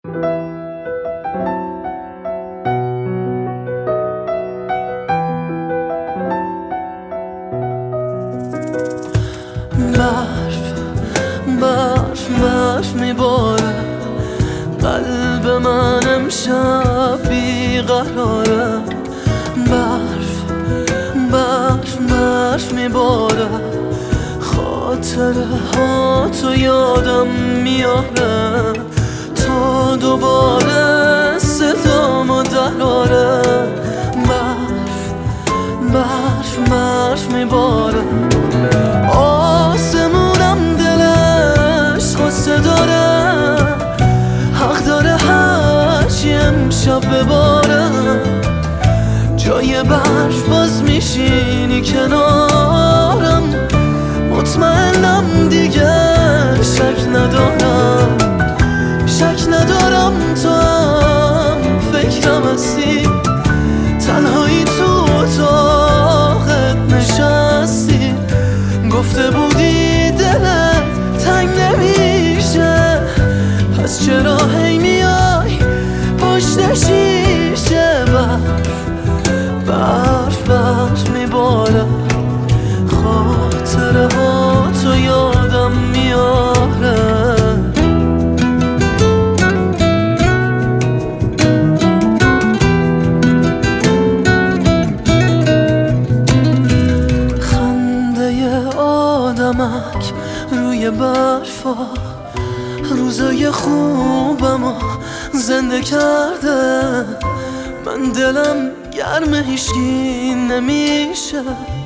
برف میباره، قلب من امشب بیقراره. برف میباره، خاطره ها تو یادم میاره، تا دوباره صدامو دراره. برف میباره، آسمونم دلش غصه داره، حق داره هرچی امشب بباره. جای برف باز میشینی کنارم، مطمئنم دیگه شک ندارم تو هم فکرم هستی، تنهایی تو اتاقت نشستی. گفته بودی دلت تنگ نمیشه، پس چرا هی میای پشت شیشه؟ برف میباره، خاطره ها تو یادم میاره. خنده آدمک روی برفا، روزای خوبمو زنده کرده. من دلم گرم هیچکی نمیشه،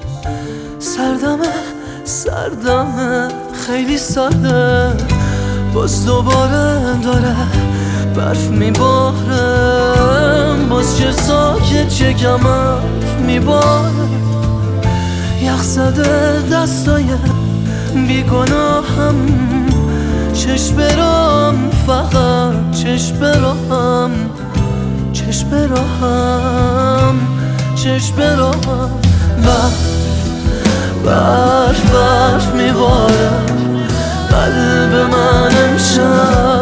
سردمه خیلی سرده. باز دوباره داره برف میباره، باز چه ساکت چه کمر میباره. یخ زده دستای بیگناهم، چشم برام فقط چشم براهم. برف میباره، قلب من امشب